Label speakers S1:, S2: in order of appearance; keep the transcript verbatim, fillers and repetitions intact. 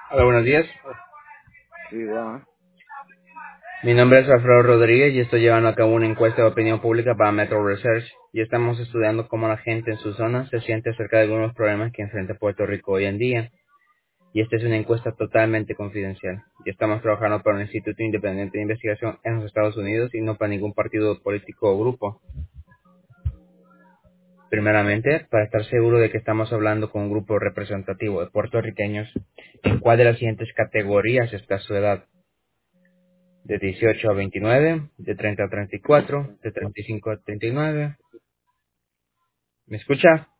S1: Hola, buenos días.
S2: Sí, bueno.
S1: Mi nombre es Alfredo Rodríguez y estoy llevando a cabo una encuesta de opinión pública para Metro Research y estamos estudiando cómo la gente en su zona se siente acerca de algunos problemas que enfrenta Puerto Rico hoy en día. Y esta es una encuesta totalmente confidencial. Y estamos trabajando para un instituto independiente de investigación en los Estados Unidos y no para ningún partido político o grupo. Primeramente, para estar seguro de que estamos hablando con un grupo representativo de puertorriqueños, ¿en cuál de las siguientes categorías está su edad? De dieciocho a veintinueve, de treinta a treinta y cuatro, de treinta y cinco a treinta y nueve. ¿Me escucha?